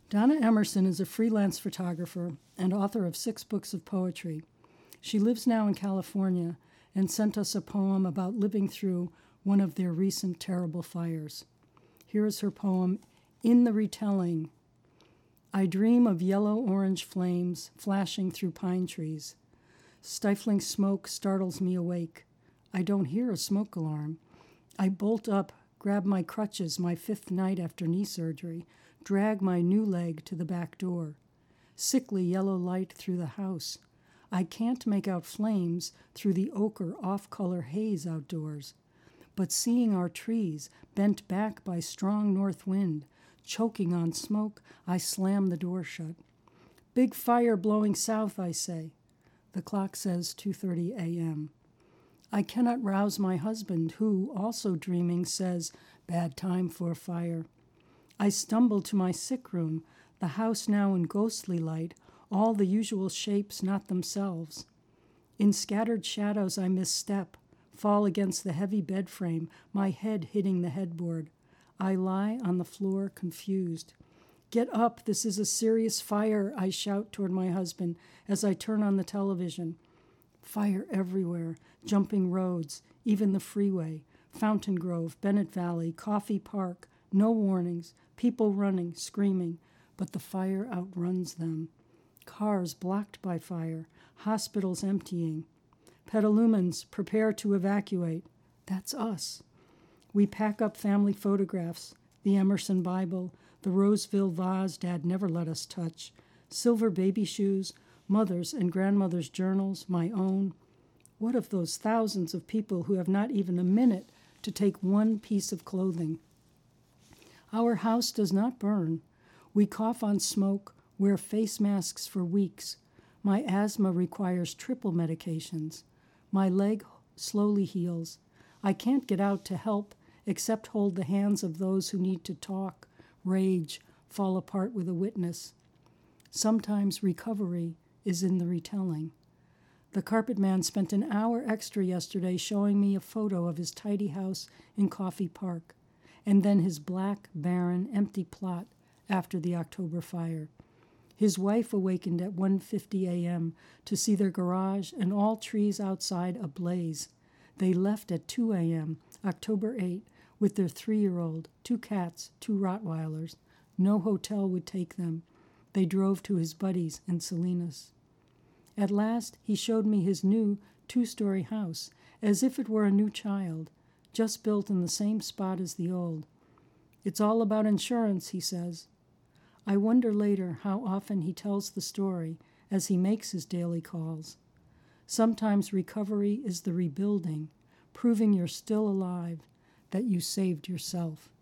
Donna Emerson is a freelance photographer and author of 6 books of poetry. She lives now in California and sent us a poem about living through one of their recent terrible fires. Here is her poem, In the Retelling. I dream of yellow-orange flames flashing through pine trees. Stifling smoke startles me awake. I don't hear a smoke alarm. I bolt up, grab my crutches my 5th night after knee surgery, drag my new leg to the back door. Sickly yellow light through the house. I can't make out flames through the ochre off-color haze outdoors. But seeing our trees bent back by strong north wind, choking on smoke, I slam the door shut. Big fire blowing south, I say. The clock says 2:30 a.m. I cannot rouse my husband, who, also dreaming, says, bad time for a fire. I stumble to my sick room, the house now in ghostly light, all the usual shapes not themselves. In scattered shadows I misstep, fall against the heavy bed frame, my head hitting the headboard. I lie on the floor confused. Get up, this is a serious fire, I shout toward my husband as I turn on the television. Fire everywhere, jumping roads, even the freeway, Fountain Grove, Bennett Valley, Coffee Park, no warnings, people running, screaming, but the fire outruns them. Cars blocked by fire, hospitals emptying. Petalumans prepare to evacuate. That's us. We pack up family photographs, the Emerson Bible, the Roseville vase Dad never let us touch, silver baby shoes, mother's and grandmother's journals, my own. What of those thousands of people who have not even a minute to take one piece of clothing? Our house does not burn. We cough on smoke, wear face masks for weeks. My asthma requires triple medications. My leg slowly heals. I can't get out to help except hold the hands of those who need to talk, rage, fall apart with a witness. Sometimes recovery is in the retelling. The carpet man spent an hour extra yesterday showing me a photo of his tidy house in Coffee Park, and then his black, barren, empty plot after the October fire. His wife awakened at 1:50 a.m. to see their garage and all trees outside ablaze. They left at 2 a.m., October 8, with their 3-year-old, 2 cats, 2 Rottweilers. No hotel would take them. They drove to his buddies in Salinas. At last, he showed me his new 2-story house, as if it were a new child, just built in the same spot as the old. It's all about insurance, he says. I wonder later how often he tells the story as he makes his daily calls. Sometimes recovery is the rebuilding, proving you're still alive, that you saved yourself.